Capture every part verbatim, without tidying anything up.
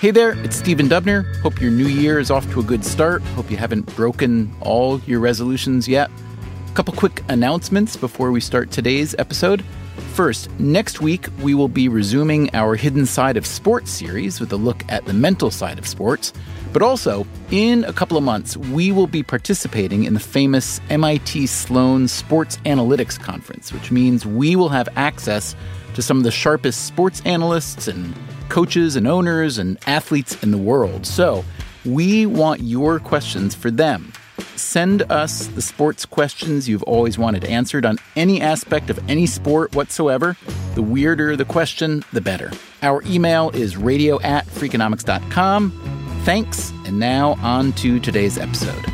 Hey there, it's Stephen Dubner. Hope your new year is off to a good start. Hope you haven't broken all your resolutions yet. A couple quick announcements before we start today's episode. First, next week we will be resuming our Hidden Side of Sports series with a look at the mental side of sports. But also, in a couple of months, we will be participating in the famous M I T Sloan Sports Analytics Conference, which means we will have access to some of the sharpest sports analysts and coaches and owners and athletes in the world. So we want your questions for them. Send us the sports questions you've always wanted answered on any aspect of any sport whatsoever. The weirder the question, the better. Our email is radio at freakonomics dot com. Thanks, and now on to today's episode.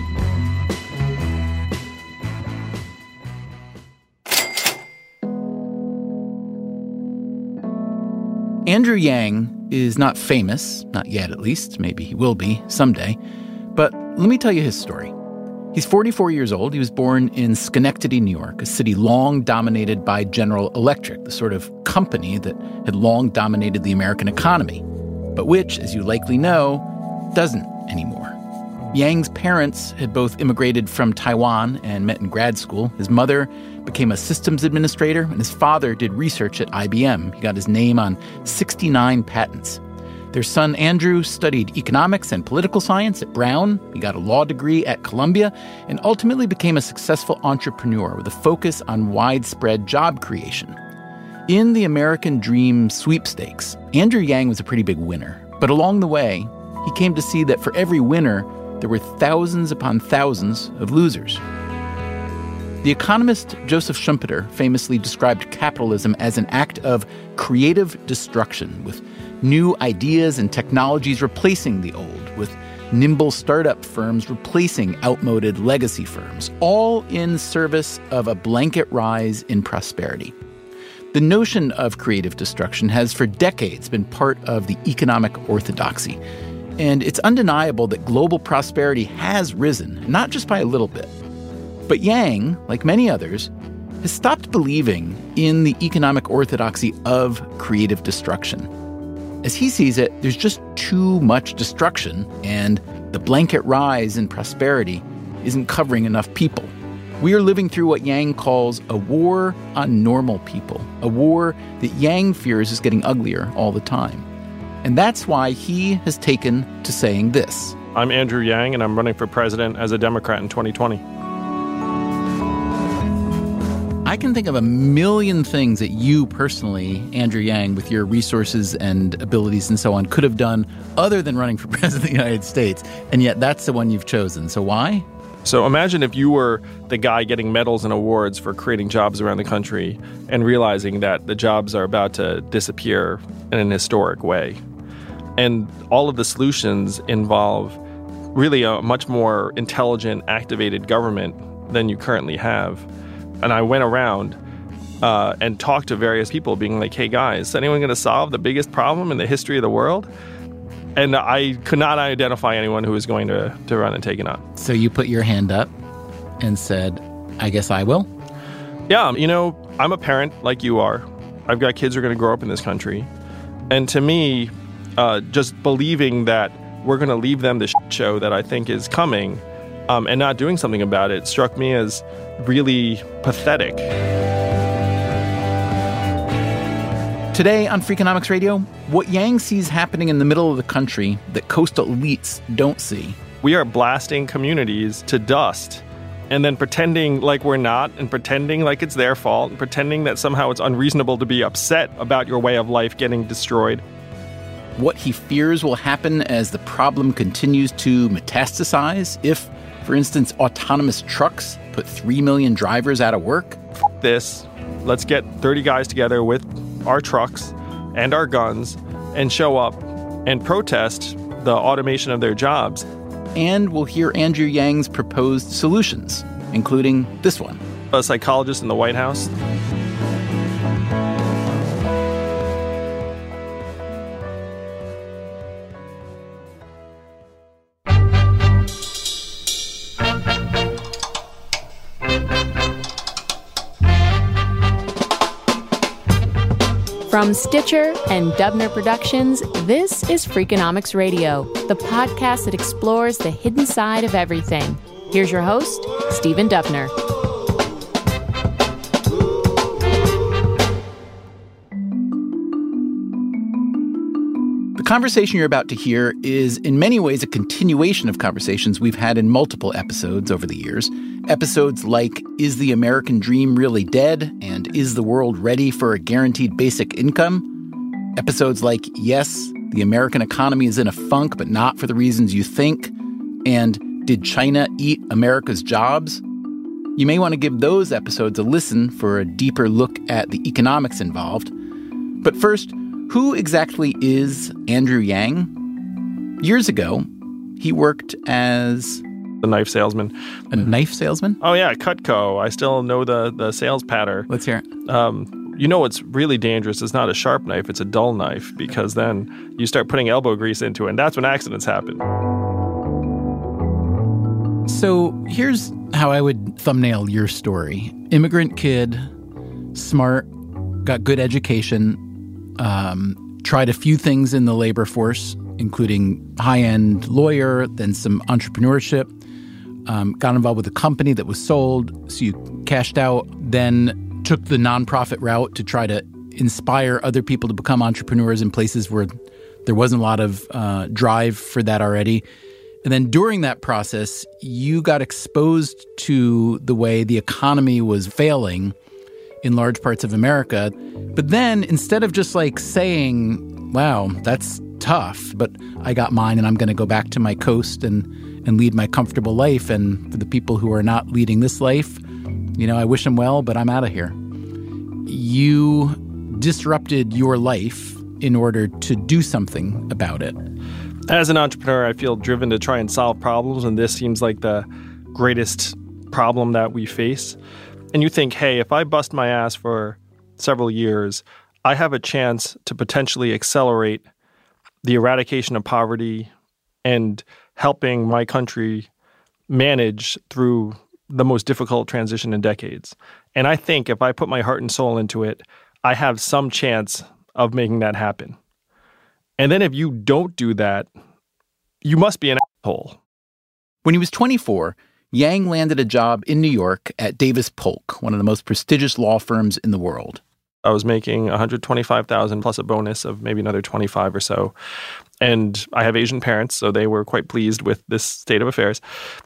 Andrew Yang is not famous, not yet at least, maybe he will be someday, but let me tell you his story. He's forty-four years old. He was born in Schenectady, New York, a city long dominated by General Electric, the sort of company that had long dominated the American economy, but which, as you likely know, doesn't anymore. Yang's parents had both immigrated from Taiwan and met in grad school. His mother became a systems administrator, and his father did research at I B M. He got his name on sixty-nine patents. Their son, Andrew, studied economics and political science at Brown. He got a law degree at Columbia and ultimately became a successful entrepreneur with a focus on widespread job creation. In the American Dream sweepstakes, Andrew Yang was a pretty big winner. But along the way, he came to see that for every winner, there were thousands upon thousands of losers. The economist Joseph Schumpeter famously described capitalism as an act of creative destruction, with new ideas and technologies replacing the old, with nimble startup firms replacing outmoded legacy firms, all in service of a blanket rise in prosperity. The notion of creative destruction has for decades been part of the economic orthodoxy. And it's undeniable that global prosperity has risen, not just by a little bit. But Yang, like many others, has stopped believing in the economic orthodoxy of creative destruction. As he sees it, there's just too much destruction, and the blanket rise in prosperity isn't covering enough people. We are living through what Yang calls a war on normal people, a war that Yang fears is getting uglier all the time. And that's why he has taken to saying this. I'm Andrew Yang, and I'm running for president as a Democrat in twenty twenty. I can think of a million things that you personally, Andrew Yang, with your resources and abilities and so on, could have done other than running for president of the United States. And yet that's the one you've chosen. So why? So imagine if you were the guy getting medals and awards for creating jobs around the country and realizing that the jobs are about to disappear in an historic way. And all of the solutions involve really a much more intelligent, activated government than you currently have. And I went around uh, and talked to various people being like, hey, guys, is anyone going to solve the biggest problem in the history of the world? And I could not identify anyone who was going to, to run and take it on. So you put your hand up and said, I guess I will? Yeah, you know, I'm a parent like you are. I've got kids who are going to grow up in this country. And to me, uh, just believing that we're going to leave them the shit show that I think is coming um, and not doing something about it struck me as really pathetic. Today on Freakonomics Radio, what Yang sees happening in the middle of the country that coastal elites don't see. We are blasting communities to dust and then pretending like we're not and pretending like it's their fault and pretending that somehow it's unreasonable to be upset about your way of life getting destroyed. What he fears will happen as the problem continues to metastasize if, for instance, autonomous trucks put three million drivers out of work. F- this. Let's get thirty guys together with our trucks and our guns and show up and protest the automation of their jobs. And we'll hear Andrew Yang's proposed solutions, including this one. A psychologist in the White House. From Stitcher and Dubner Productions, this is Freakonomics Radio, the podcast that explores the hidden side of everything. Here's your host, Stephen Dubner. The conversation you're about to hear is in many ways a continuation of conversations we've had in multiple episodes over the years. Episodes like, is the American dream really dead? And is the world ready for a guaranteed basic income? Episodes like, yes, the American economy is in a funk, but not for the reasons you think. And did China eat America's jobs? You may want to give those episodes a listen for a deeper look at the economics involved. But first, who exactly is Andrew Yang? Years ago, he worked as the knife salesman. A knife salesman? Oh, yeah, Cutco. I still know the, the sales patter. Let's hear it. Um, you know what's really dangerous is not a sharp knife, it's a dull knife, because then you start putting elbow grease into it, and that's when accidents happen. So here's how I would thumbnail your story. Immigrant kid, smart, got good education, um, tried a few things in the labor force, including high-end lawyer, then some entrepreneurship, um, got involved with a company that was sold, so you cashed out, then took the nonprofit route to try to inspire other people to become entrepreneurs in places where there wasn't a lot of uh, drive for that already. And then during that process, you got exposed to the way the economy was failing in large parts of America. But then instead of just like saying, wow, that's tough, but I got mine and I'm going to go back to my coast and, and lead my comfortable life. And for the people who are not leading this life, you know, I wish them well, but I'm out of here. You disrupted your life in order to do something about it. As an entrepreneur, I feel driven to try and solve problems, and this seems like the greatest problem that we face. And you think, hey, if I bust my ass for several years, I have a chance to potentially accelerate the eradication of poverty and helping my country manage through the most difficult transition in decades. And I think if I put my heart and soul into it, I have some chance of making that happen. And then if you don't do that, you must be an asshole. When he was twenty-four, Yang landed a job in New York at Davis Polk, one of the most prestigious law firms in the world. I was making one hundred twenty-five thousand dollars plus a bonus of maybe another twenty-five or so. And I have Asian parents, so they were quite pleased with this state of affairs.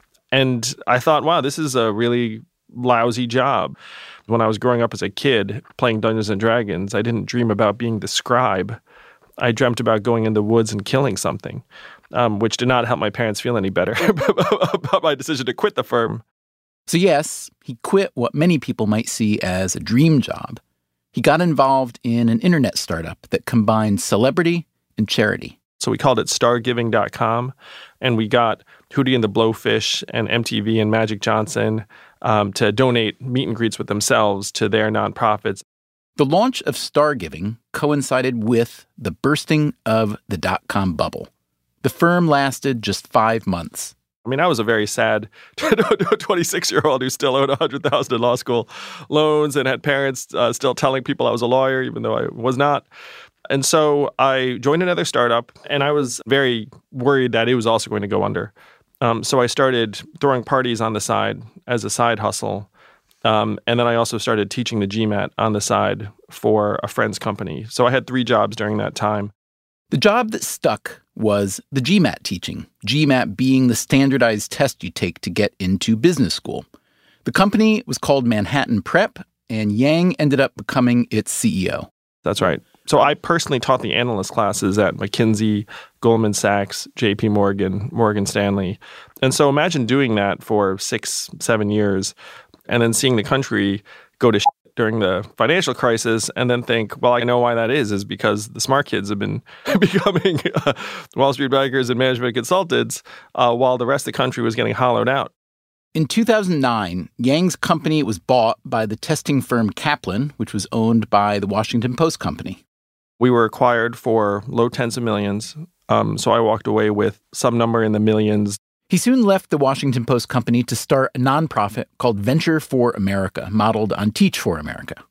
And I thought, wow, this is a really lousy job. When I was growing up as a kid playing Dungeons and Dragons, I didn't dream about being the scribe. I dreamt about going in the woods and killing something, um, which did not help my parents feel any better about my decision to quit the firm. So yes, he quit what many people might see as a dream job. He got involved in an internet startup that combined celebrity and charity. So we called it star giving dot com, and we got Hootie and the Blowfish and M T V and Magic Johnson um, to donate meet and greets with themselves to their nonprofits. The launch of StarGiving coincided with the bursting of the dot-com bubble. The firm lasted just five months. I mean, I was a very sad twenty-six-year-old who still owed one hundred thousand dollars in law school loans and had parents uh, still telling people I was a lawyer, even though I was not. And so I joined another startup, and I was very worried that it was also going to go under. Um, so I started throwing parties on the side as a side hustle. Um, and then I also started teaching the GMAT on the side for a friend's company. So I had three jobs during that time. The job that stuck was the GMAT teaching, GMAT being the standardized test you take to get into business school. The company was called Manhattan Prep, and Yang ended up becoming its C E O. That's right. So I personally taught the analyst classes at McKinsey, Goldman Sachs, J P Morgan, Morgan Stanley. And so imagine doing that for six, seven years and then seeing the country go to shit during the financial crisis and then think, well, I know why that is, is because the smart kids have been becoming uh, Wall Street bankers and management consultants uh, while the rest of the country was getting hollowed out. In two thousand nine, Yang's company was bought by the testing firm Kaplan, which was owned by the Washington Post Company. We were acquired for low tens of millions, um, so I walked away with some number in the millions. He soon left the Washington Post Company to start a nonprofit called Venture for America, modeled on Teach for America.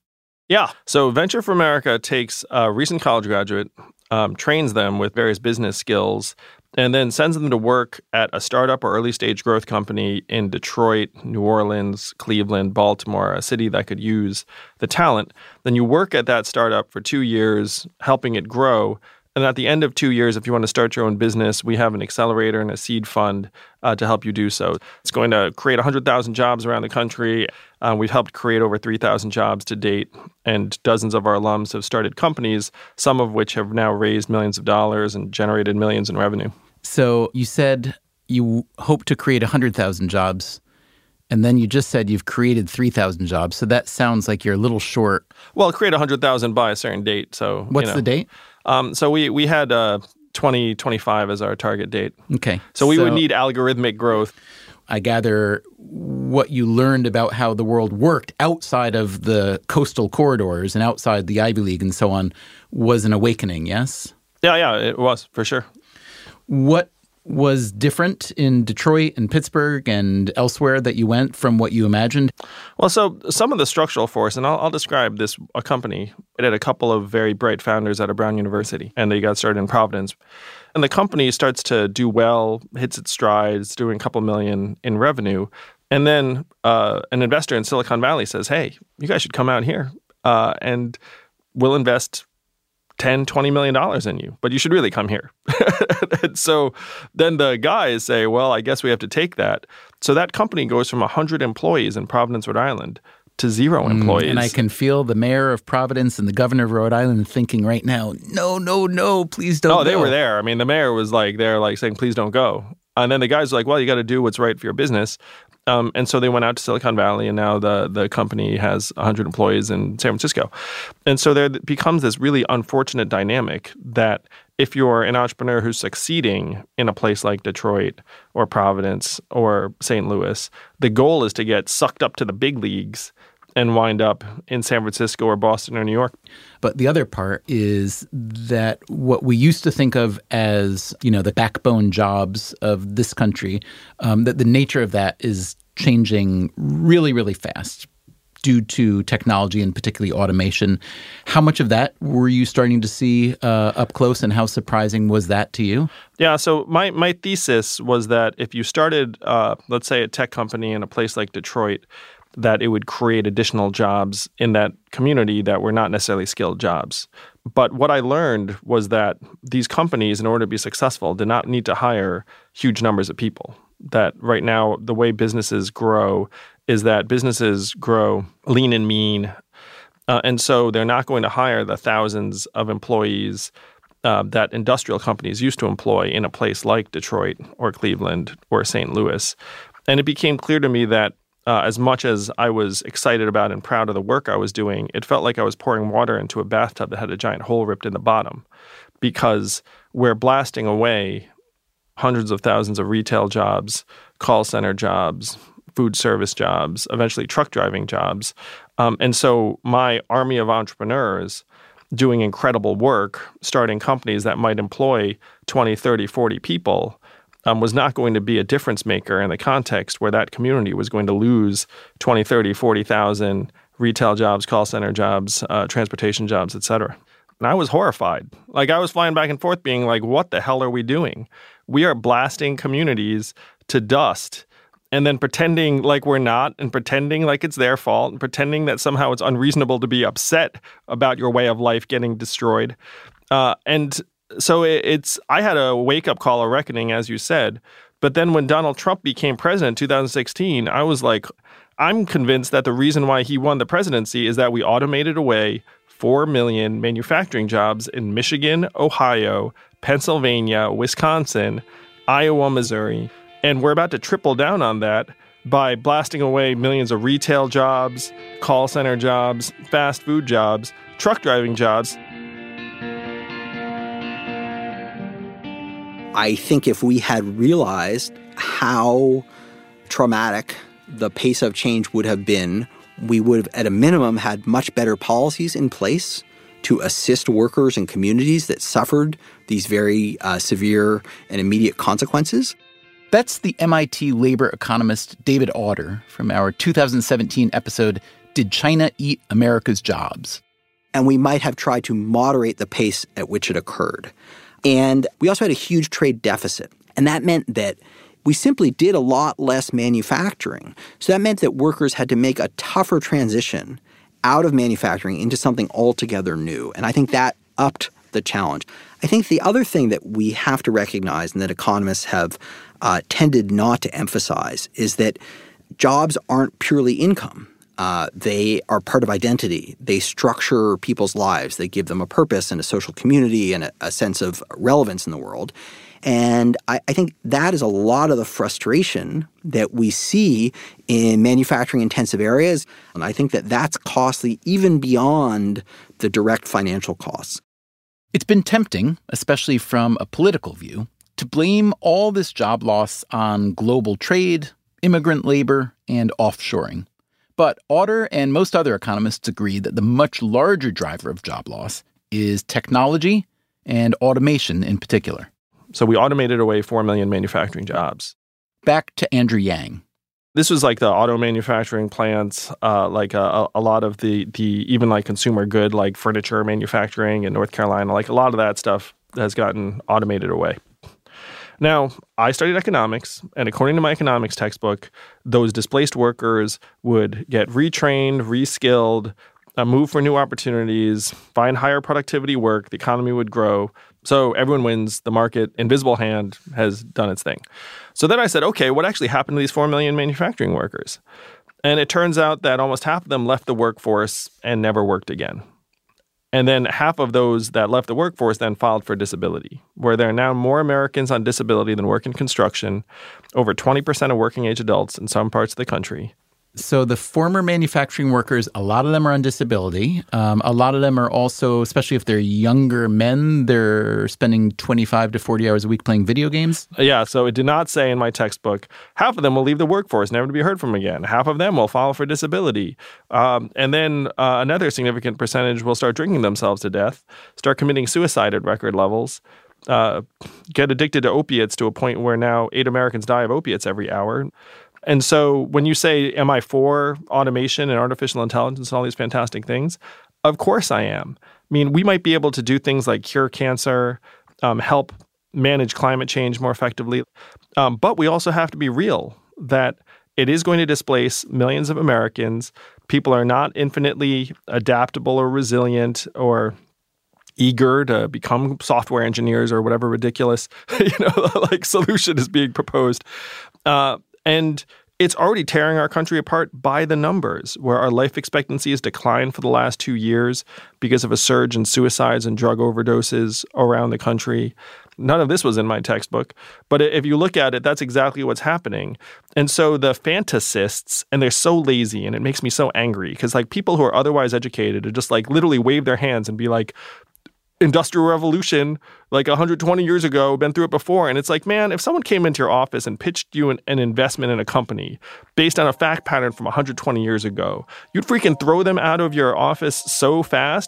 Yeah. So Venture for America takes a recent college graduate, um, trains them with various business skills, and then sends them to work at a startup or early stage growth company in Detroit, New Orleans, Cleveland, Baltimore, a city that could use the talent. Then you work at that startup for two years, helping it grow. And at the end of two years, if you want to start your own business, we have an accelerator and a seed fund uh, to help you do so. It's going to create one hundred thousand jobs around the country. Uh, we've helped create over three thousand jobs to date, and dozens of our alums have started companies, some of which have now raised millions of dollars and generated millions in revenue. So you said you hope to create one hundred thousand jobs. And then you just said you've created three thousand jobs. So that sounds like you're a little short. Well, create one hundred thousand by a certain date. So What's you know. the date? Um, so we, we had uh, twenty twenty-five as our target date. Okay. So we so would need algorithmic growth. I gather what you learned about how the world worked outside of the coastal corridors and outside the Ivy League and so on was an awakening, yes? Yeah, yeah, it was, for sure. What was different in Detroit and Pittsburgh and elsewhere that you went from what you imagined? Well, so some of the structural force, and I'll, I'll describe this, a company. It had a couple of very bright founders out of Brown University, and they got started in Providence. And the company starts to do well, hits its strides, doing a couple million in revenue. And then uh, an investor in Silicon Valley says, hey, you guys should come out here uh, and we'll invest ten, twenty million dollars in you, but you should really come here. And so then the guys say, well, I guess we have to take that. So that company goes from one hundred employees in Providence, Rhode Island to zero employees. Mm, and I can feel the mayor of Providence and the governor of Rhode Island thinking right now, no, no, no, please don't Oh, go. They were there. I mean, the mayor was like, they're like saying, please don't go. And then the guys were like, well, you got to do what's right for your business. Um, and so they went out to Silicon Valley, and now the, the company has one hundred employees in San Francisco. And so there becomes this really unfortunate dynamic that if you're an entrepreneur who's succeeding in a place like Detroit or Providence or Saint Louis, the goal is to get sucked up to the big leagues and wind up in San Francisco or Boston or New York. But the other part is that what we used to think of as, you know, the backbone jobs of this country, um, that the nature of that is changing really, really fast due to technology and particularly automation. How much of that were you starting to see uh, up close, and how surprising was that to you? Yeah, so my, my thesis was that if you started, uh, let's say, a tech company in a place like Detroit, that it would create additional jobs in that community that were not necessarily skilled jobs. But what I learned was that these companies, in order to be successful, did not need to hire huge numbers of people. That right now, the way businesses grow is that businesses grow lean and mean. Uh, and so they're not going to hire the thousands of employees uh, that industrial companies used to employ in a place like Detroit or Cleveland or Saint Louis. And it became clear to me that Uh, as much as I was excited about and proud of the work I was doing, it felt like I was pouring water into a bathtub that had a giant hole ripped in the bottom, because we're blasting away hundreds of thousands of retail jobs, call center jobs, food service jobs, eventually truck driving jobs. Um, and so my army of entrepreneurs doing incredible work, starting companies that might employ twenty, thirty, forty people, Um, was not going to be a difference maker in the context where that community was going to lose twenty, thirty, forty thousand retail jobs, call center jobs, uh, transportation jobs, et cetera. And I was horrified. Like, I was flying back and forth being like, what the hell are we doing? We are blasting communities to dust and then pretending like we're not, and pretending like it's their fault, and pretending that somehow it's unreasonable to be upset about your way of life getting destroyed. Uh, and So it's, I had a wake-up call, a reckoning, as you said. But then when Donald Trump became president in two thousand sixteen, I was like, I'm convinced that the reason why he won the presidency is that we automated away four million manufacturing jobs in Michigan, Ohio, Pennsylvania, Wisconsin, Iowa, Missouri. And we're about to triple down on that by blasting away millions of retail jobs, call center jobs, fast food jobs, truck driving jobs. I think if we had realized how traumatic the pace of change would have been, we would have, at a minimum, had much better policies in place to assist workers and communities that suffered these very uh, severe and immediate consequences. That's the M I T labor economist David Autor from our two thousand seventeen episode, Did China eat America's jobs? And we might have tried to moderate the pace at which it occurred. And we also had a huge trade deficit. And that meant that we simply did a lot less manufacturing. So that meant that workers had to make a tougher transition out of manufacturing into something altogether new. And I think that upped the challenge. I think the other thing that we have to recognize and that economists have uh, tended not to emphasize is that jobs aren't purely income. Uh, they are part of identity. They structure people's lives. They give them a purpose and a social community and a, a sense of relevance in the world. And I, I think that is a lot of the frustration that we see in manufacturing-intensive areas. And I think that that's costly even beyond the direct financial costs. It's been tempting, especially from a political view, to blame all this job loss on global trade, immigrant labor, and offshoring. But Autor and most other economists agree that the much larger driver of job loss is technology and automation in particular. So we automated away four million manufacturing jobs. Back to Andrew Yang. This was like the auto manufacturing plants, uh, like a, a lot of the, the even like consumer good, like furniture manufacturing in North Carolina, like a lot of that stuff has gotten automated away. Now, I studied economics, and according to my economics textbook, those displaced workers would get retrained, reskilled, uh, move for new opportunities, find higher productivity work, the economy would grow. So everyone wins, the market, invisible hand has done its thing. So then I said, okay, what actually happened to these four million manufacturing workers? And it turns out that almost half of them left the workforce and never worked again. And then half of those that left the workforce then filed for disability, where there are now more Americans on disability than work in construction, over twenty percent of working age adults in some parts of the country. So the former manufacturing workers, a lot of them are on disability. Um, a lot of them are also, especially if they're younger men, they're spending twenty-five to forty hours a week playing video games. Yeah, so it did not say in my textbook, half of them will leave the workforce, never to be heard from again. Half of them will file for disability. Um, and then uh, another significant percentage will start drinking themselves to death, start committing suicide at record levels, uh, get addicted to opiates to a point where now eight Americans die of opiates every hour. And so when you say, am I for automation and artificial intelligence and all these fantastic things? Of course I am. I mean, we might be able to do things like cure cancer, um, help manage climate change more effectively. Um, but we also have to be real that it is going to displace millions of Americans. People are not infinitely adaptable or resilient or eager to become software engineers or whatever ridiculous, you know, like solution is being proposed. Uh, And it's already tearing our country apart by the numbers, where our life expectancy has declined for the last two years because of a surge in suicides and drug overdoses around the country. None of this was in my textbook. But if you look at it, that's exactly what's happening. And so the fantasists, and they're so lazy, and it makes me so angry, because like people who are otherwise educated are just like literally wave their hands and be like, Industrial Revolution, like one hundred twenty years ago, been through it before. And it's like, man, if someone came into your office and pitched you an, an investment in a company based on a fact pattern from one hundred twenty years ago, you'd freaking throw them out of your office so fast.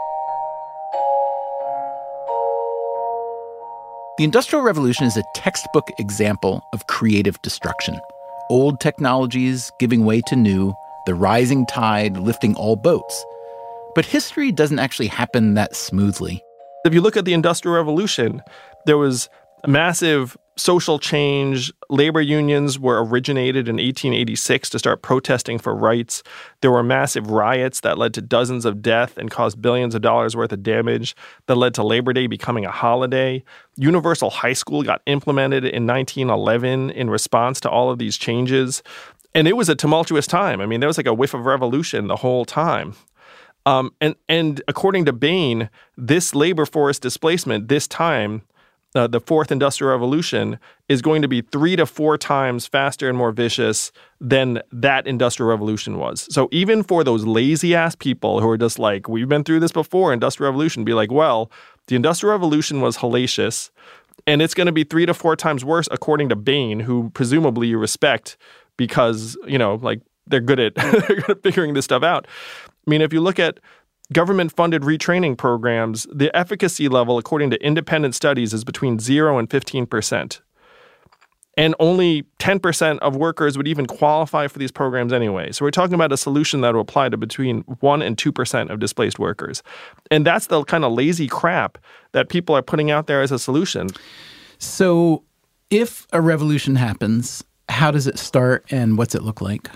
The Industrial Revolution is a textbook example of creative destruction. Old technologies giving way to new, the rising tide lifting all boats. But history doesn't actually happen that smoothly. If you look at the Industrial Revolution, there was massive social change. Labor unions were originated in eighteen eighty-six to start protesting for rights. There were massive riots that led to dozens of deaths and caused billions of dollars worth of damage that led to Labor Day becoming a holiday. Universal high school got implemented in nineteen eleven in response to all of these changes. And it was a tumultuous time. I mean, there was like a whiff of revolution the whole time. Um, and, and according to Bain, this labor force displacement this time, uh, the fourth industrial revolution, is going to be three to four times faster and more vicious than that industrial revolution was. So even for those lazy-ass people who are just like, we've been through this before, industrial revolution, be like, well, the industrial revolution was hellacious, and it's going to be three to four times worse, according to Bain, who presumably you respect because, you know, like, they're good at, they're good at figuring this stuff out. I mean, if you look at government-funded retraining programs, the efficacy level, according to independent studies, is between zero and fifteen percent. And only ten percent of workers would even qualify for these programs anyway. So we're talking about a solution that will apply to between one and two percent of displaced workers. And that's the kind of lazy crap that people are putting out there as a solution. So if a revolution happens, how does it start and what's it look like?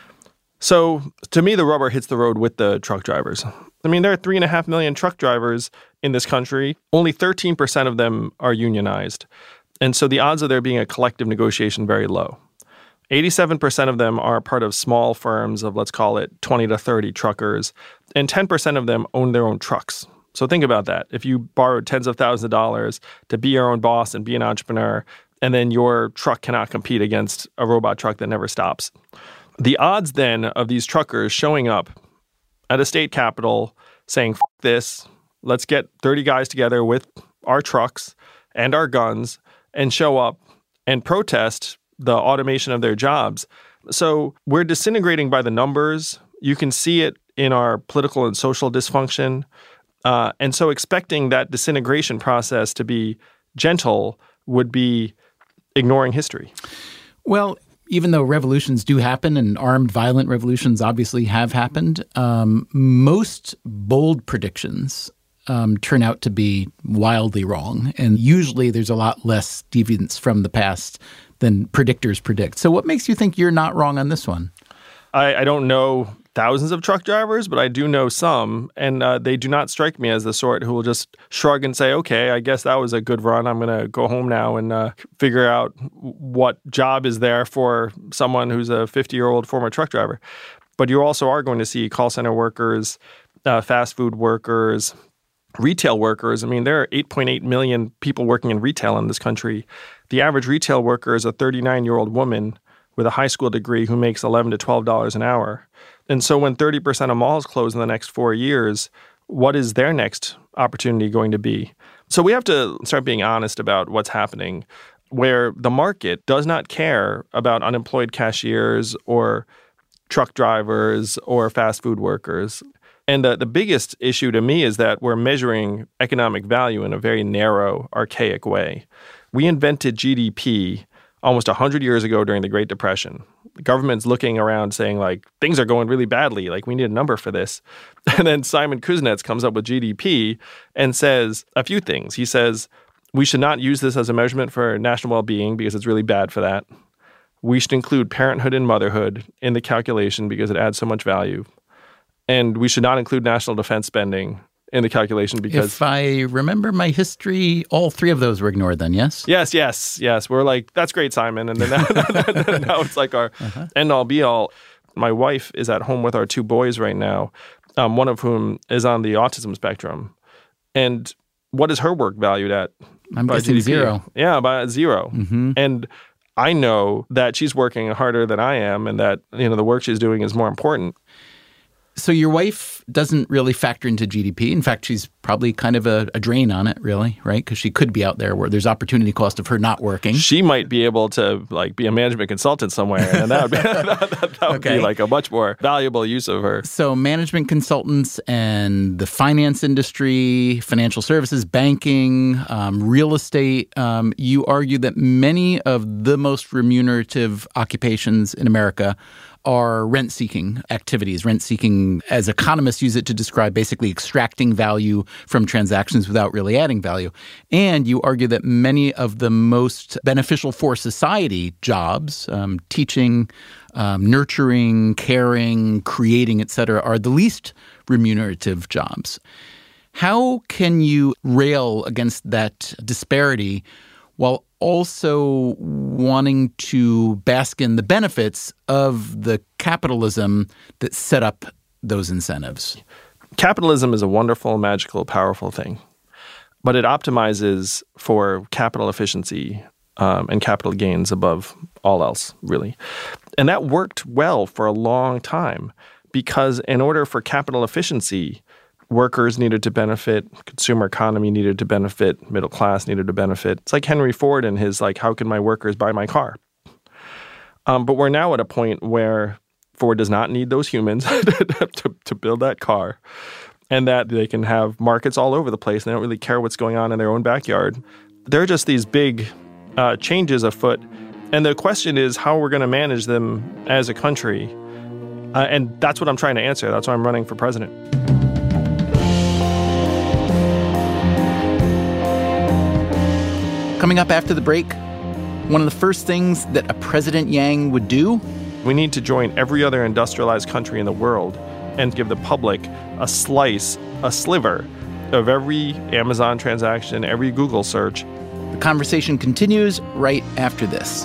So to me, the rubber hits the road with the truck drivers. I mean, there are three and a half million truck drivers in this country. Only thirteen percent of them are unionized. And so the odds of there being a collective negotiation very low. eighty-seven percent of them are part of small firms of, let's call it, twenty to thirty truckers. And ten percent of them own their own trucks. So think about that. If you borrowed tens of thousands of dollars to be your own boss and be an entrepreneur, and then your truck cannot compete against a robot truck that never stops. The odds then of these truckers showing up at a state capitol saying, F this, let's get thirty guys together with our trucks and our guns and show up and protest the automation of their jobs. So we're disintegrating by the numbers. You can see it in our political and social dysfunction. Uh, and so expecting that disintegration process to be gentle would be ignoring history. Well, even though revolutions do happen and armed, violent revolutions obviously have happened, um, most bold predictions um, turn out to be wildly wrong. And usually there's a lot less deviance from the past than predictors predict. So what makes you think you're not wrong on this one? I, I don't know thousands of truck drivers, but I do know some, and uh, they do not strike me as the sort who will just shrug and say, okay, I guess that was a good run. I'm going to go home now and uh, figure out what job is there for someone who's a fifty-year-old former truck driver. But you also are going to see call center workers, uh, fast food workers, retail workers. I mean, there are eight point eight million people working in retail in this country. The average retail worker is a thirty-nine-year-old woman with a high school degree who makes eleven to twelve dollars an hour. And so when thirty percent of malls close in the next four years, what is their next opportunity going to be? So we have to start being honest about what's happening, where the market does not care about unemployed cashiers or truck drivers or fast food workers. And the, the biggest issue to me is that we're measuring economic value in a very narrow, archaic way. We invented G D P almost one hundred years ago during the Great Depression. The government's looking around saying, like, things are going really badly. Like, we need a number for this. And then Simon Kuznets comes up with G D P and says a few things. He says, we should not use this as a measurement for national well-being because it's really bad for that. We should include parenthood and motherhood in the calculation because it adds so much value. And we should not include national defense spending in the calculation because... If I remember my history, all three of those were ignored then, yes? Yes, yes, yes. We're like, that's great, Simon. And then now, now it's like our uh-huh. end-all, be-all. My wife is at home with our two boys right now, um, one of whom is on the autism spectrum. And what is her work valued at? I'm guessing zero. Yeah, by zero. Mm-hmm. And I know that she's working harder than I am and that, you know, the work she's doing is more important. So your wife doesn't really factor into G D P. In fact, she's probably kind of a, a drain on it, really, right? Because she could be out there where there's opportunity cost of her not working. She might be able to like be a management consultant somewhere, and that would be, that, that, that would okay. be like a much more valuable use of her. So management consultants and the finance industry, financial services, banking, um, real estate, um, you argue that many of the most remunerative occupations in America are rent-seeking activities. Rent-seeking, as economists use it to describe basically extracting value from transactions without really adding value. And you argue that many of the most beneficial for society jobs, um, teaching, um, nurturing, caring, creating, et cetera, are the least remunerative jobs. How can you rail against that disparity while also wanting to bask in the benefits of the capitalism that set up those incentives? Capitalism is a wonderful, magical, powerful thing, but it optimizes for capital efficiency um, and capital gains above all else, really. And that worked well for a long time because in order for capital efficiency, workers needed to benefit, consumer economy needed to benefit, middle class needed to benefit. It's like Henry Ford and his, like, how can my workers buy my car? Um, but we're now at a point where Ford does not need those humans to, to build that car, and that they can have markets all over the place. They don't really care what's going on in their own backyard. There are just these big uh, changes afoot And the question is how we're going to manage them as a country. Uh, and that's what I'm trying to answer. That's why I'm running for president. Coming up after the break, one of the first things that a President Yang would do? We need to join every other industrialized country in the world and give the public a slice, a sliver of every Amazon transaction, every Google search. The conversation continues right after this.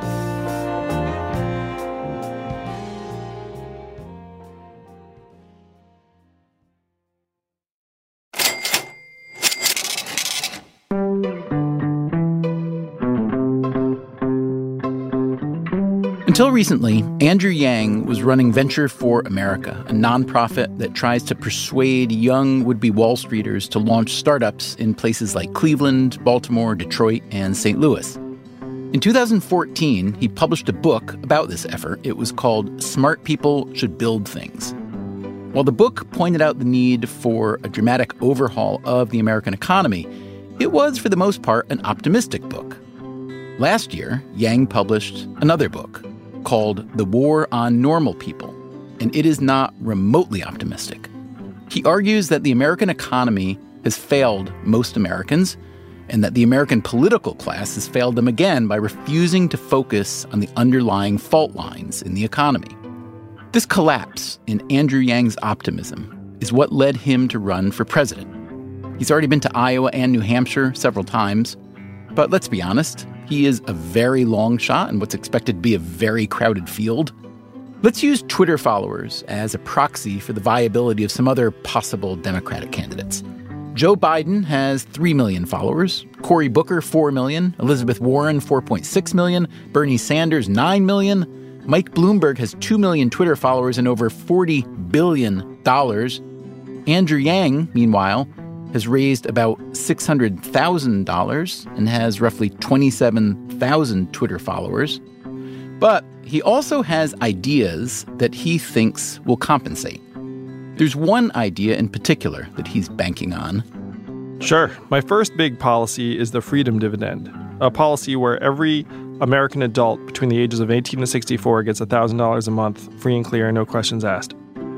Until recently, Andrew Yang was running Venture for America, a nonprofit that tries to persuade young would-be Wall Streeters to launch startups in places like Cleveland, Baltimore, Detroit, and Saint Louis. In two thousand fourteen, he published a book about this effort. It was called Smart People Should Build Things. While the book pointed out the need for a dramatic overhaul of the American economy, it was, for the most part, an optimistic book. Last year, Yang published another book called The War on Normal People, and it is not remotely optimistic. He argues that the American economy has failed most Americans, and that the American political class has failed them again by refusing to focus on the underlying fault lines in the economy. This collapse in Andrew Yang's optimism is what led him to run for president. He's already been to Iowa and New Hampshire several times, but let's be honest, he is a very long shot in what's expected to be a very crowded field. Let's use Twitter followers as a proxy for the viability of some other possible Democratic candidates. Joe Biden has three million followers, Cory Booker, four million, Elizabeth Warren, four point six million, Bernie Sanders, nine million, Mike Bloomberg has two million Twitter followers and over forty billion dollars. Andrew Yang, meanwhile, has raised about six hundred thousand dollars and has roughly twenty-seven thousand Twitter followers. But he also has ideas that he thinks will compensate. There's one idea in particular that he's banking on. Sure. My first big policy is the freedom dividend, a policy where every American adult between the ages of eighteen and sixty-four gets one thousand dollars a month, free and clear, no questions asked.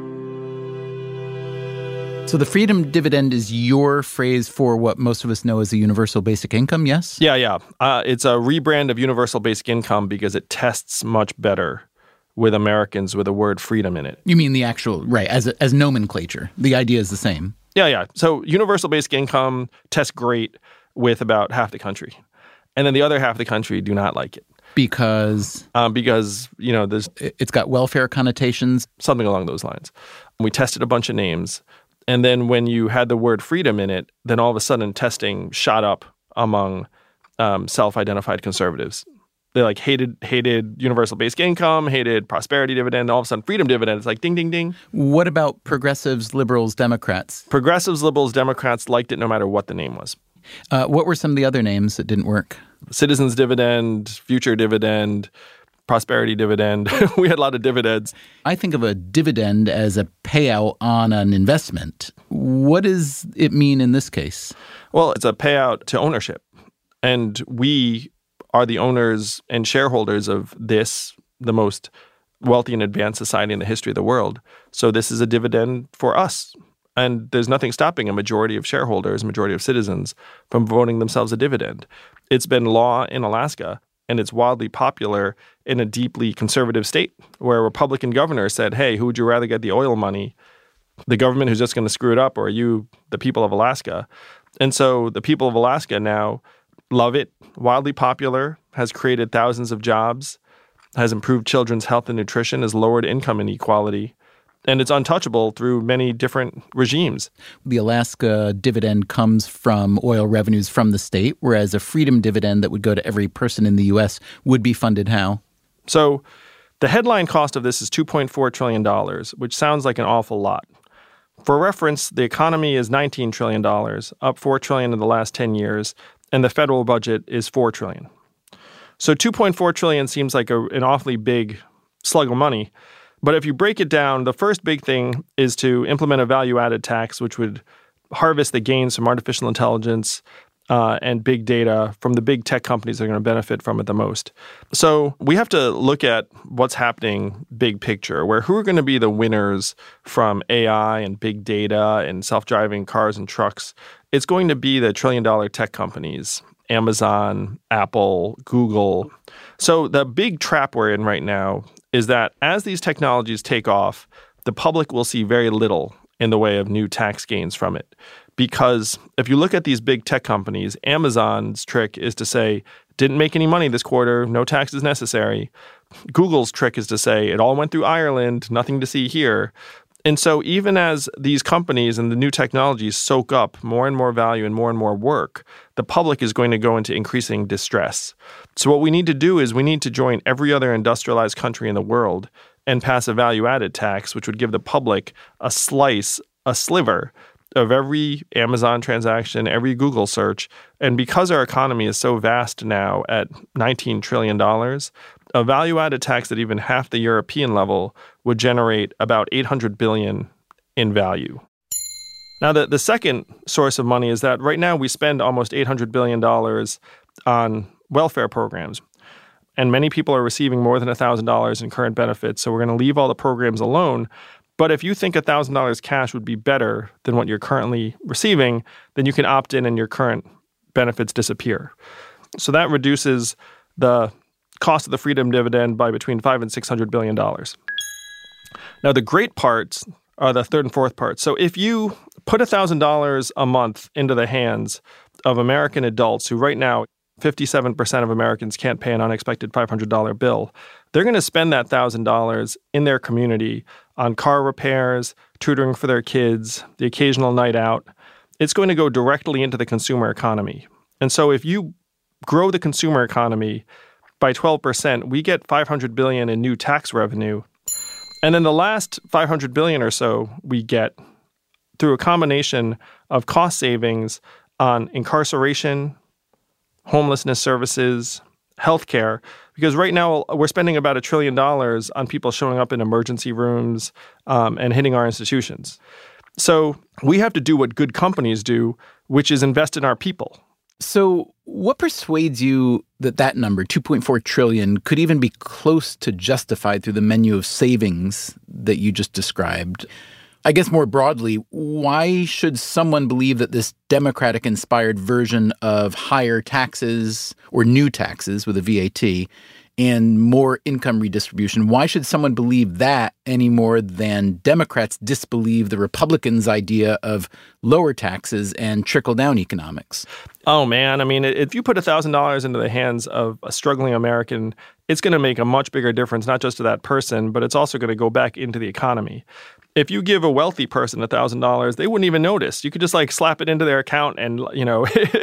So the freedom dividend is your phrase for what most of us know as a universal basic income, yes? Yeah, yeah. Uh, it's a rebrand of universal basic income because it tests much better with Americans with the word freedom in it. You mean the actual, right, as a, as nomenclature. The idea is the same. Yeah, yeah. So universal basic income tests great with about half the country. And then the other half of the country do not like it. Because? Um, because, you know, there's... It's got welfare connotations? Something along those lines. We tested a bunch of names. And then when you had the word freedom in it, then all of a sudden testing shot up among um, self-identified conservatives. They like hated hated universal basic income, hated prosperity dividend. All of a sudden, freedom dividend. It's like ding, ding, ding. What about progressives, liberals, Democrats? Progressives, liberals, Democrats liked it no matter what the name was. Uh, what were some of the other names that didn't work? Citizens dividend, future dividend, prosperity dividend. We had a lot of dividends. I think of a dividend as a payout on an investment. What does it mean in this case? Well, it's a payout to ownership. And we are the owners and shareholders of this, the most wealthy and advanced society in the history of the world. So this is a dividend for us. And there's nothing stopping a majority of shareholders, a majority of citizens from voting themselves a dividend. It's been law in Alaska, and it's wildly popular in a deeply conservative state where a Republican governor said, hey, who would you rather get the oil money? The government who's just going to screw it up, or you, the people of Alaska? And so the people of Alaska now love it, wildly popular, has created thousands of jobs, has improved children's health and nutrition, has lowered income inequality, and it's untouchable through many different regimes. The Alaska dividend comes from oil revenues from the state, whereas a freedom dividend that would go to every person in the U S would be funded how? So the headline cost of this is two point four trillion dollars, which sounds like an awful lot. For reference, the economy is nineteen trillion dollars, up four trillion dollars in the last ten years, and the federal budget is four trillion dollars. So two point four trillion dollars seems like a, an awfully big slug of money. But if you break it down, the first big thing is to implement a value-added tax, which would harvest the gains from artificial intelligence, uh, and big data from the big tech companies that are going to benefit from it the most. So we have to look at what's happening big picture, where who are going to be the winners from A I and big data and self-driving cars and trucks. It's going to be the trillion-dollar tech companies, Amazon, Apple, Google. So the big trap we're in right now is that as these technologies take off, the public will see very little in the way of new tax gains from it. Because if you look at these big tech companies, Amazon's trick is to say, didn't make any money this quarter, no tax is necessary. Google's trick is to say, it all went through Ireland, nothing to see here. And so even as these companies and the new technologies soak up more and more value and more and more work, the public is going to go into increasing distress. So what we need to do is we need to join every other industrialized country in the world and pass a value-added tax, which would give the public a slice, a sliver of every Amazon transaction, every Google search. And because our economy is so vast now at nineteen trillion dollars, a value-added tax at even half the European level would generate about eight hundred billion dollars in value. Now, the, the second source of money is that right now we spend almost eight hundred billion dollars on welfare programs. And many people are receiving more than one thousand dollars in current benefits, so we're going to leave all the programs alone. But if you think one thousand dollars cash would be better than what you're currently receiving, then you can opt in and your current benefits disappear. So that reduces the cost of the freedom dividend by between five and six hundred billion dollars. Now, the great parts are the third and fourth parts. So if you put one thousand dollars a month into the hands of American adults who right now, fifty-seven percent of Americans can't pay an unexpected five hundred dollars bill, they're going to spend that one thousand dollars in their community on car repairs, tutoring for their kids, the occasional night out. It's going to go directly into the consumer economy. And so if you grow the consumer economy by twelve percent, we get five hundred billion dollars in new tax revenue. And then the last five hundred billion dollars or so we get through a combination of cost savings on incarceration, homelessness services, healthcare, because right now we're spending about a trillion dollars on people showing up in emergency rooms um, and hitting our institutions. So we have to do what good companies do, which is invest in our people. So what persuades you that that number, two point four trillion dollars, could even be close to justified through the menu of savings that you just described? I guess more broadly, why should someone believe that this Democratic-inspired version of higher taxes or new taxes with a V A T and more income redistribution, why should someone believe that any more than Democrats disbelieve the Republicans' idea of lower taxes and trickle-down economics? Oh, man. I mean, if you put one thousand dollars into the hands of a struggling American, it's going to make a much bigger difference, not just to that person, but it's also going to go back into the economy. If you give a wealthy person one thousand dollars, they wouldn't even notice. You could just like slap it into their account and, you know,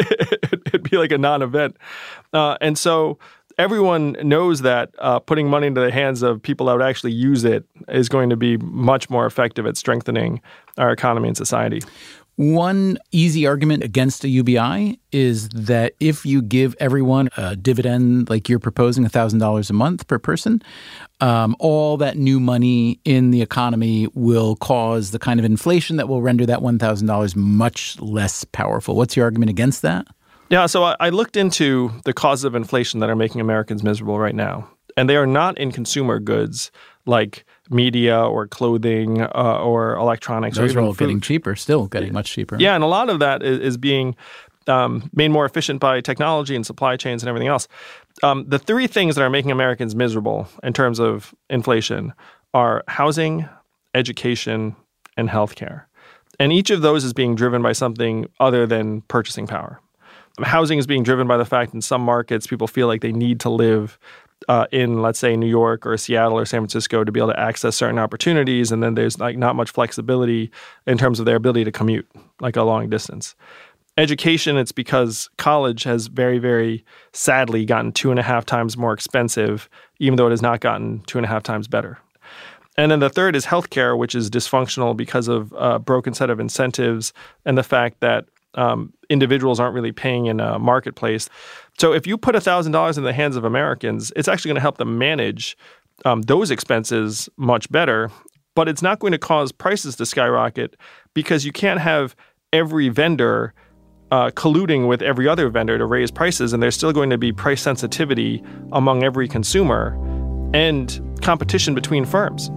it'd be like a non-event. Uh, and so everyone knows that uh, putting money into the hands of people that would actually use it is going to be much more effective at strengthening our economy and society. One easy argument against a U B I is that if you give everyone a dividend like you're proposing, one thousand dollars a month per person, um, all that new money in the economy will cause the kind of inflation that will render that one thousand dollars much less powerful. What's your argument against that? Yeah, so I, I looked into the causes of inflation that are making Americans miserable right now. And they are not in consumer goods like media or clothing uh, or electronics. Those or even are all food. getting cheaper, still getting much cheaper. Yeah, and a lot of that is, is being um, made more efficient by technology and supply chains and everything else. Um, the three things that are making Americans miserable in terms of inflation are housing, education, and healthcare. And each of those is being driven by something other than purchasing power. Housing is being driven by the fact in some markets people feel like they need to live uh, in, let's say, New York or Seattle or San Francisco to be able to access certain opportunities. And then there's like not much flexibility in terms of their ability to commute, like a long distance. Education, it's because college has very, very sadly gotten two and a half times more expensive, even though it has not gotten two and a half times better. And then the third is healthcare, which is dysfunctional because of a broken set of incentives and the fact that Um, individuals aren't really paying in a marketplace. So if you put one thousand dollars in the hands of Americans, it's actually going to help them manage um, those expenses much better. But it's not going to cause prices to skyrocket because you can't have every vendor uh, colluding with every other vendor to raise prices, and there's still going to be price sensitivity among every consumer and competition between firms.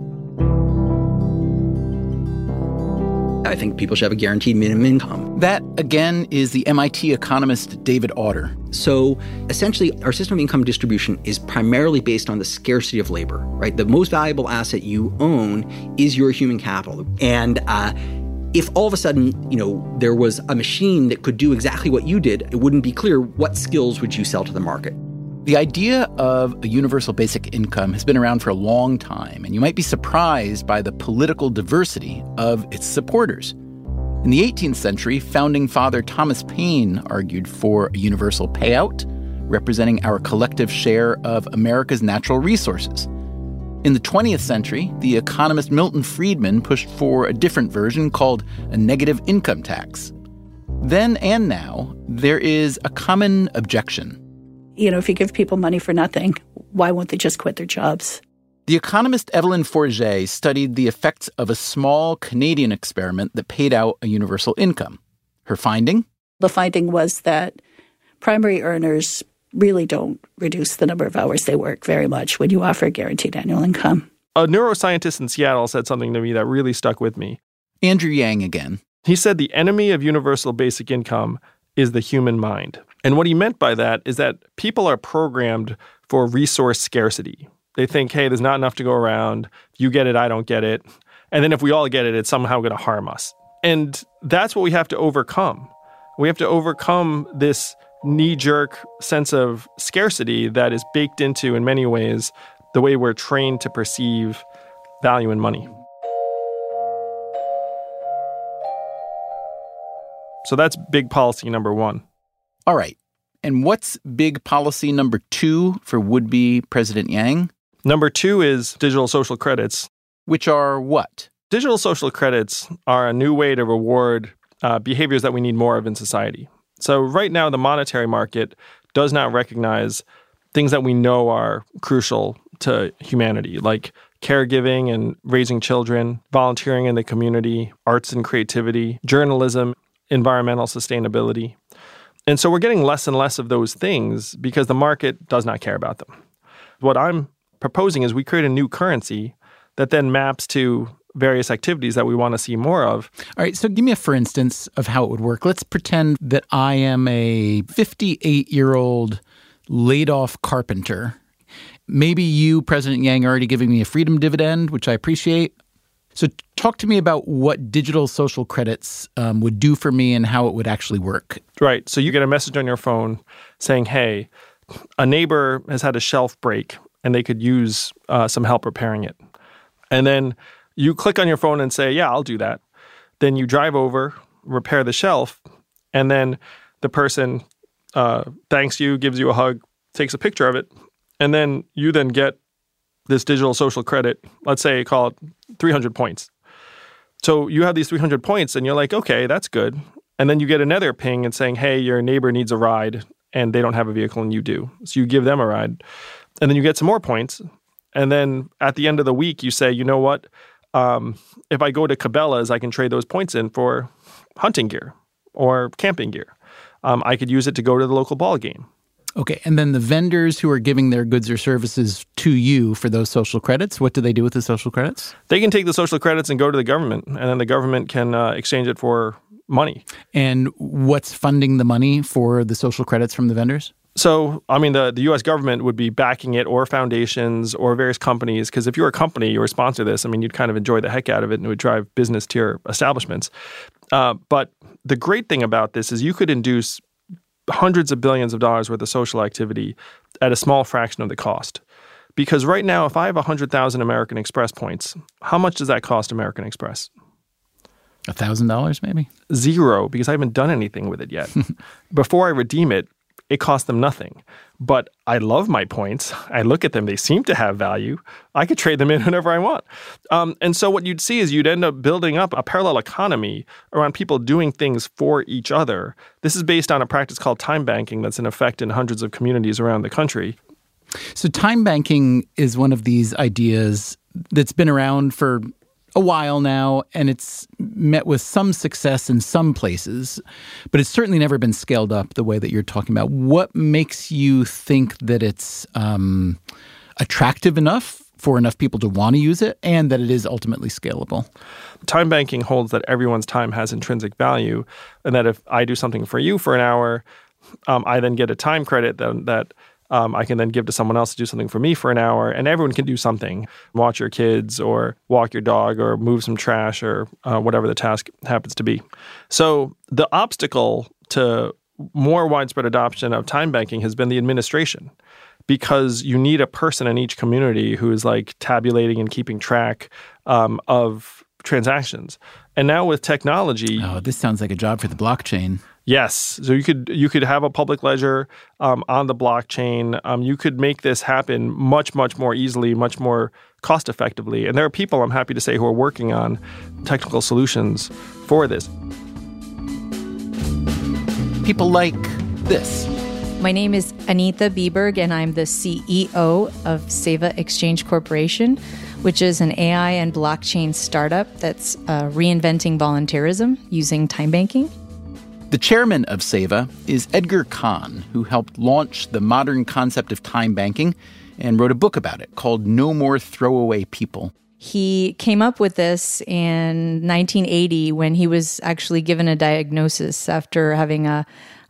I think people should have a guaranteed minimum income. That, again, is the M I T economist David Autor. So essentially, our system of income distribution is primarily based on the scarcity of labor, right? The most valuable asset you own is your human capital. And uh, if all of a sudden, you know, there was a machine that could do exactly what you did, it wouldn't be clear what skills would you sell to the market. The idea of a universal basic income has been around for a long time, and you might be surprised by the political diversity of its supporters. In the eighteenth century, founding father Thomas Paine argued for a universal payout, representing our collective share of America's natural resources. In the twentieth century, the economist Milton Friedman pushed for a different version called a negative income tax. Then and now, there is a common objection. You know, if you give people money for nothing, why won't they just quit their jobs? The economist Evelyn Forget studied the effects of a small Canadian experiment that paid out a universal income. Her finding? The finding was that primary earners really don't reduce the number of hours they work very much when you offer a guaranteed annual income. A neuroscientist in Seattle said something to me that really stuck with me. Andrew Yang again. He said the enemy of universal basic income is the human mind. And what he meant by that is that people are programmed for resource scarcity. They think, hey, there's not enough to go around. If you get it, I don't get it. And then if we all get it, it's somehow going to harm us. And that's what we have to overcome. We have to overcome this knee-jerk sense of scarcity that is baked into, in many ways, the way we're trained to perceive value in money. So that's big policy number one. All right. And what's big policy number two for would-be President Yang? Number two is digital social credits. Which are what? Digital social credits are a new way to reward uh, behaviors that we need more of in society. So right now, the monetary market does not recognize things that we know are crucial to humanity, like caregiving and raising children, volunteering in the community, arts and creativity, journalism, environmental sustainability. And so we're getting less and less of those things because the market does not care about them. What I'm proposing is we create a new currency that then maps to various activities that we want to see more of. All right, so give me a for instance of how it would work. Let's pretend that I am a fifty-eight-year-old laid-off carpenter. Maybe you, President Yang, are already giving me a freedom dividend, which I appreciate. So talk to me about what digital social credits um, would do for me and how it would actually work. Right. So you get a message on your phone saying, hey, a neighbor has had a shelf break and they could use uh, some help repairing it. And then you click on your phone and say, yeah, I'll do that. Then you drive over, repair the shelf, and then the person uh, thanks you, gives you a hug, takes a picture of it, and then you then get this digital social credit, let's say call it three hundred points. So you have these three hundred points and you're like, okay, that's good. And then you get another ping and saying, hey, your neighbor needs a ride and they don't have a vehicle and you do. So you give them a ride. And then you get some more points. And then at the end of the week, you say, you know what? Um, if I go to Cabela's, I can trade those points in for hunting gear or camping gear. Um, I could use it to go to the local ball game. Okay, and then the vendors who are giving their goods or services to you for those social credits, what do they do with the social credits? They can take the social credits and go to the government, and then the government can uh, exchange it for money. And what's funding the money for the social credits from the vendors? So, I mean, the, the U S government would be backing it, or foundations, or various companies, because if you're a company, you were sponsor this, I mean, you'd kind of enjoy the heck out of it, and it would drive business to your establishments. Uh, but the great thing about this is you could induce hundreds of billions of dollars worth of social activity at a small fraction of the cost. Because right now, if I have one hundred thousand American Express points, how much does that cost American Express? one thousand dollars maybe? Zero, because I haven't done anything with it yet. Before I redeem it, it costs them nothing. But I love my points. I look at them. They seem to have value. I could trade them in whenever I want. Um, and so what you'd see is you'd end up building up a parallel economy around people doing things for each other. This is based on a practice called time banking that's in effect in hundreds of communities around the country. So time banking is one of these ideas that's been around for a while now, and it's met with some success in some places, but it's certainly never been scaled up the way that you're talking about. What makes you think that it's um, attractive enough for enough people to want to use it and that it is ultimately scalable? Time banking holds that everyone's time has intrinsic value, and that if I do something for you for an hour, um, I then get a time credit that, that Um, I can then give to someone else to do something for me for an hour, and everyone can do something. Watch your kids or walk your dog or move some trash or uh, whatever the task happens to be. So the obstacle to more widespread adoption of time banking has been the administration, because you need a person in each community who is like tabulating and keeping track um, of transactions. And now with technology— Oh, this sounds like a job for the blockchain. Yes. So you could you could have a public ledger um, on the blockchain. Um, you could make this happen much, much more easily, much more cost effectively. And there are people, I'm happy to say, who are working on technical solutions for this. People like this. My name is Anita Bieberg, and I'm the C E O of Seva Exchange Corporation, which is an A I and blockchain startup that's uh, reinventing volunteerism using time banking. The chairman of Seva is Edgar Kahn, who helped launch the modern concept of time banking and wrote a book about it called No More Throwaway People. He came up with this in nineteen eighty when he was actually given a diagnosis after having a,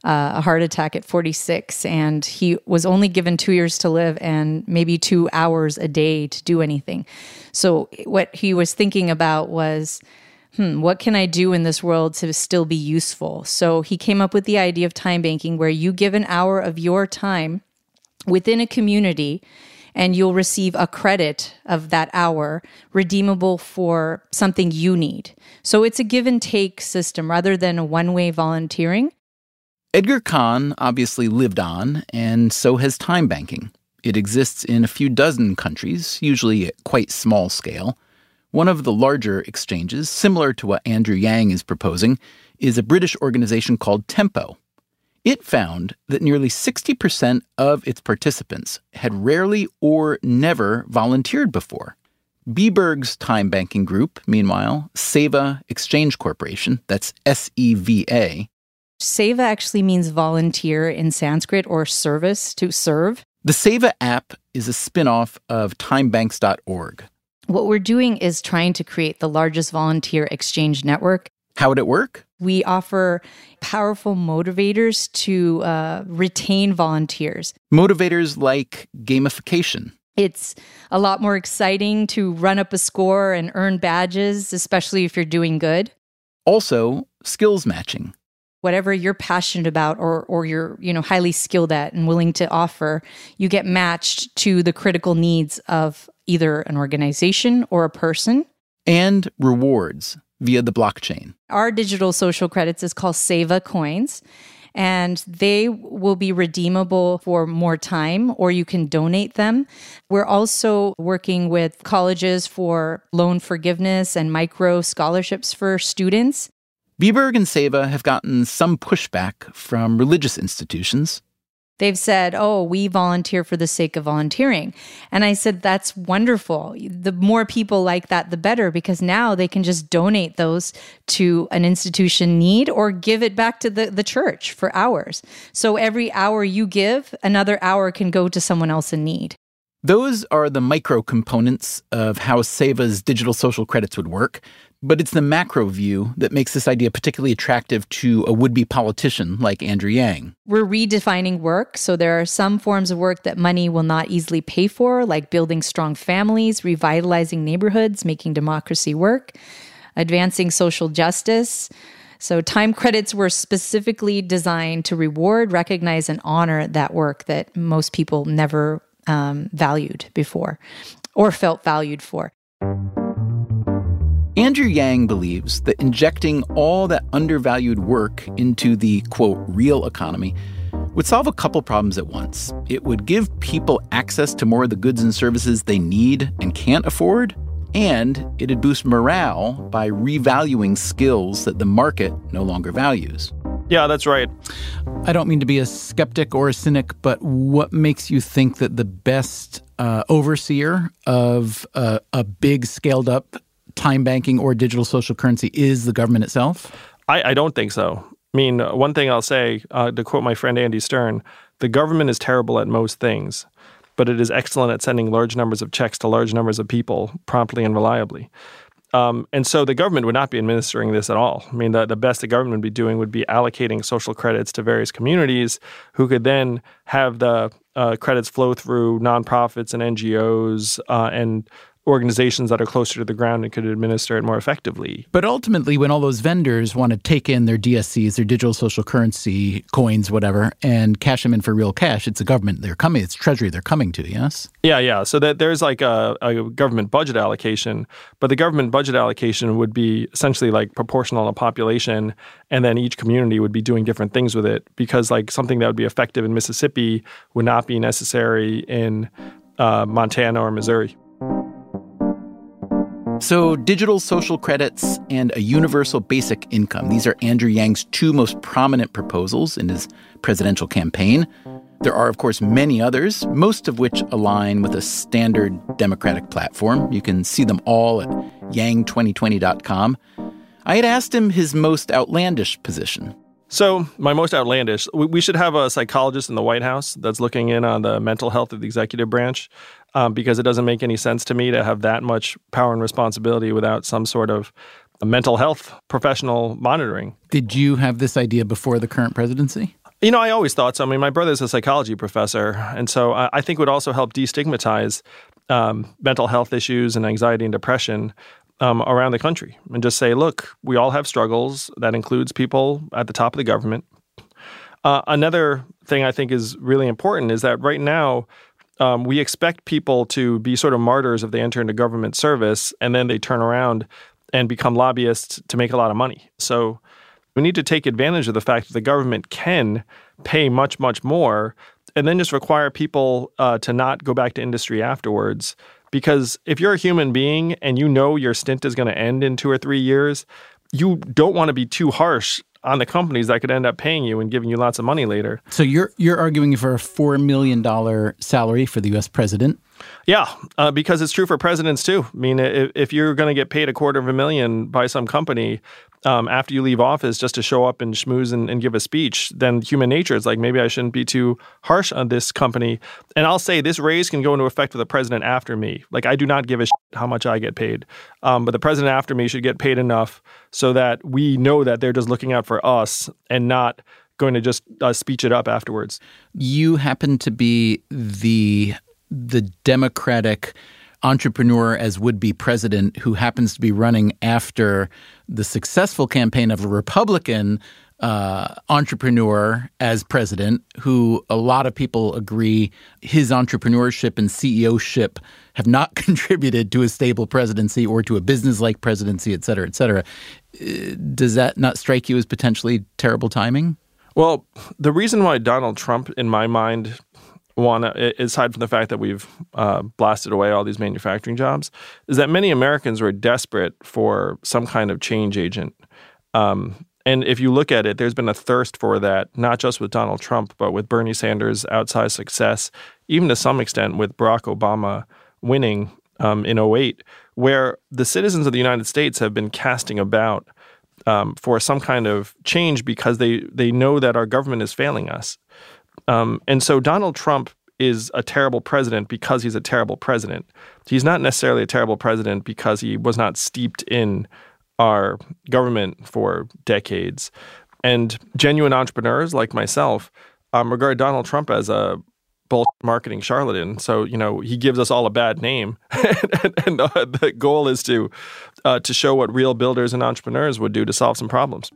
a heart attack at forty-six. And he was only given two years to live and maybe two hours a day to do anything. So what he was thinking about was, Hmm, what can I do in this world to still be useful? So he came up with the idea of time banking, where you give an hour of your time within a community and you'll receive a credit of that hour redeemable for something you need. So it's a give and take system rather than a one-way volunteering. Edgar Kahn obviously lived on, and so has time banking. It exists in a few dozen countries, usually at quite small scale. One of the larger exchanges, similar to what Andrew Yang is proposing, is a British organization called Tempo. It found that nearly sixty percent of its participants had rarely or never volunteered before. Bieberg's time banking group, meanwhile, Seva Exchange Corporation, that's S E V A. Seva actually means volunteer in Sanskrit, or service, to serve. The Seva app is a spin-off of time banks dot org. What we're doing is trying to create the largest volunteer exchange network. How would it work? We offer powerful motivators to uh, retain volunteers. Motivators like gamification. It's a lot more exciting to run up a score and earn badges, especially if you're doing good. Also, skills matching. Whatever you're passionate about or or you're, you know, highly skilled at and willing to offer, you get matched to the critical needs of either an organization or a person. And rewards via the blockchain. Our digital social credits is called Seva Coins, and they will be redeemable for more time, or you can donate them. We're also working with colleges for loan forgiveness and micro scholarships for students. Bieberg and Seva have gotten some pushback from religious institutions. They've said, oh, we volunteer for the sake of volunteering. And I said, that's wonderful. The more people like that, the better, because now they can just donate those to an institution need or give it back to the, the church for hours. So every hour you give, another hour can go to someone else in need. Those are the micro components of how Seva's digital social credits would work, but it's the macro view that makes this idea particularly attractive to a would-be politician like Andrew Yang. We're redefining work, so there are some forms of work that money will not easily pay for, like building strong families, revitalizing neighborhoods, making democracy work, advancing social justice. So time credits were specifically designed to reward, recognize, and honor that work that most people never Um, valued before or felt valued for. Andrew Yang believes that injecting all that undervalued work into the, quote, real economy would solve a couple problems at once. It would give people access to more of the goods and services they need and can't afford, and it'd boost morale by revaluing skills that the market no longer values. Yeah, that's right. I don't mean to be a skeptic or a cynic, but what makes you think that the best uh, overseer of uh, a big scaled-up time banking or digital social currency is the government itself? I, I don't think so. I mean, one thing I'll say, uh, to quote my friend Andy Stern, the government is terrible at most things, but it is excellent at sending large numbers of checks to large numbers of people promptly and reliably. Um, and so the government would not be administering this at all. I mean, the, the best the government would be doing would be allocating social credits to various communities who could then have the uh, credits flow through nonprofits and N G Os uh, and organizations that are closer to the ground and could administer it more effectively. But ultimately, when all those vendors want to take in their D S Cs, their digital social currency, coins, whatever, and cash them in for real cash, it's a government they're coming, it's Treasury they're coming to, yes? Yeah, yeah. So that there's like a, a government budget allocation, but the government budget allocation would be essentially like proportional to population, and then each community would be doing different things with it, because like something that would be effective in Mississippi would not be necessary in uh, Montana or Missouri. So digital social credits and a universal basic income. These are Andrew Yang's two most prominent proposals in his presidential campaign. There are, of course, many others, most of which align with a standard Democratic platform. You can see them all at yang twenty twenty dot com. I had asked him his most outlandish position. So my most outlandish, we should have a psychologist in the White House that's looking in on the mental health of the executive branch, um, because it doesn't make any sense to me to have that much power and responsibility without some sort of mental health professional monitoring. Did you have this idea before the current presidency? You know, I always thought so. I mean, my brother's a psychology professor, and so I think it would also help destigmatize um, mental health issues and anxiety and depression Um, around the country, and just say, look, we all have struggles. That includes people at the top of the government. Uh, another thing I think is really important is that right now um, we expect people to be sort of martyrs if they enter into government service, and then they turn around and become lobbyists to make a lot of money. So we need to take advantage of the fact that the government can pay much, much more, and then just require people uh, to not go back to industry afterwards. Because if you're a human being and you know your stint is going to end in two or three years, you don't want to be too harsh on the companies that could end up paying you and giving you lots of money later. So you're you're arguing for a four million dollars salary for the U S president? Yeah, uh, because it's true for presidents too. I mean, if, if you're going to get paid a quarter of a million by some company um, after you leave office just to show up and schmooze and, and give a speech, then human nature is like, maybe I shouldn't be too harsh on this company. And I'll say this raise can go into effect with the president after me. Like, I do not give a shit how much I get paid. Um, but the president after me should get paid enough so that we know that they're just looking out for us and not going to just uh, speech it up afterwards. You happen to be the the Democratic entrepreneur as would-be president who happens to be running after the successful campaign of a Republican uh, entrepreneur as president, who a lot of people agree his entrepreneurship and C E O-ship have not contributed to a stable presidency or to a business-like presidency, et cetera, et cetera. Does that not strike you as potentially terrible timing? Well, the reason why Donald Trump, in my mind, One, aside from the fact that we've uh, blasted away all these manufacturing jobs, is that many Americans were desperate for some kind of change agent. Um, and if you look at it, there's been a thirst for that, not just with Donald Trump, but with Bernie Sanders' outsized success, even to some extent with Barack Obama winning um, in oh eight, where the citizens of the United States have been casting about um, for some kind of change because they, they know that our government is failing us. Um, and so Donald Trump is a terrible president because he's a terrible president. He's not necessarily a terrible president because he was not steeped in our government for decades. And genuine entrepreneurs like myself um, regard Donald Trump as a bullshit marketing charlatan. So, you know, he gives us all a bad name. and and uh, the goal is to uh, to show what real builders and entrepreneurs would do to solve some problems.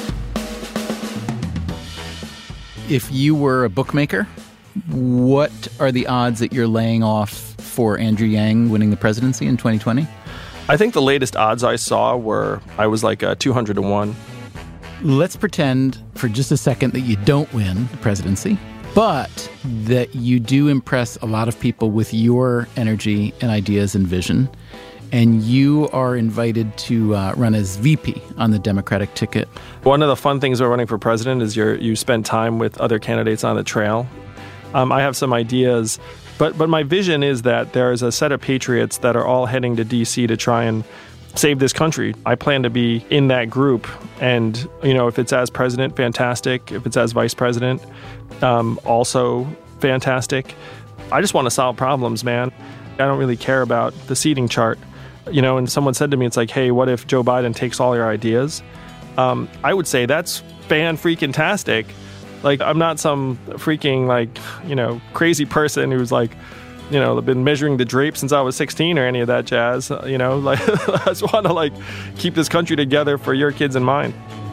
If you were a bookmaker, what are the odds that you're laying off for Andrew Yang winning the presidency in twenty twenty? I think the latest odds I saw were I was like uh, two hundred to one. Let's pretend for just a second that you don't win the presidency, but that you do impress a lot of people with your energy and ideas and vision, and you are invited to uh, run as V P on the Democratic ticket. One of the fun things about running for president is you're, you spend time with other candidates on the trail. Um, I have some ideas, but but my vision is that there is a set of patriots that are all heading to D C to try and save this country. I plan to be in that group. And, you know, if it's as president, fantastic. If it's as vice president, um, also fantastic. I just want to solve problems, man. I don't really care about the seating chart. You know, and someone said to me, it's like, hey, what if Joe Biden takes all your ideas? Um, I would say that's fan-freaking-tastic. Like, I'm not some freaking, like, you know, crazy person who's like, you know, been measuring the drapes since I was sixteen or any of that jazz. You know, like, I just want to, like, keep this country together for your kids in mind.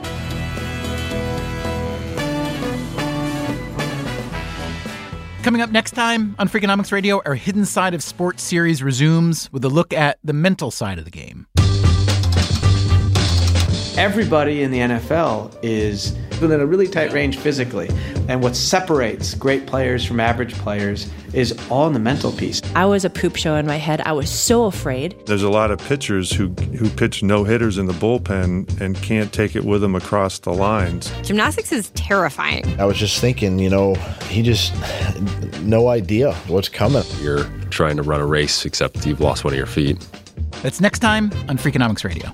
Coming up next time on Freakonomics Radio, our Hidden Side of Sports series resumes with a look at the mental side of the game. Everybody in the N F L is within a really tight range physically. And what separates great players from average players is all in the mental piece. I was a poop show in my head. I was so afraid. There's a lot of pitchers who who pitch no-hitters in the bullpen and can't take it with them across the lines. Gymnastics is terrifying. I was just thinking, you know, he just, no idea what's coming. You're trying to run a race, except you've lost one of your feet. That's next time on Freakonomics Radio.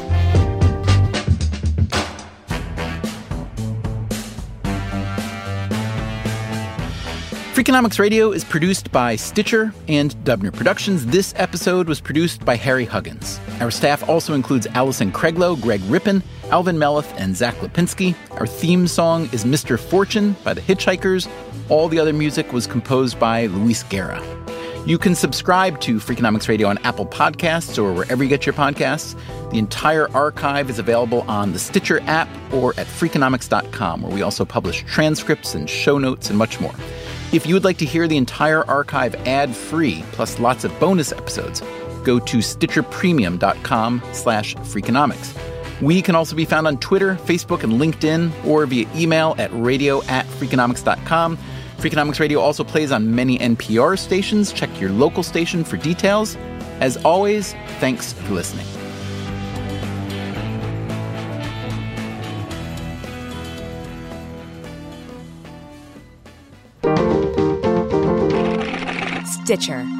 Freakonomics Radio is produced by Stitcher and Dubner Productions. This episode was produced by Harry Huggins. Our staff also includes Allison Craiglow, Greg Rippin, Alvin Meleth, and Zach Lipinski. Our theme song is Mister Fortune by The Hitchhikers. All the other music was composed by Luis Guerra. You can subscribe to Freakonomics Radio on Apple Podcasts or wherever you get your podcasts. The entire archive is available on the Stitcher app or at Freakonomics dot com, where we also publish transcripts and show notes and much more. If you would like to hear the entire archive ad-free, plus lots of bonus episodes, go to stitcherpremium.com slash Freakonomics. We can also be found on Twitter, Facebook, and LinkedIn, or via email at radio at Freakonomics dot com. Freakonomics Radio also plays on many N P R stations. Check your local station for details. As always, thanks for listening. Stitcher.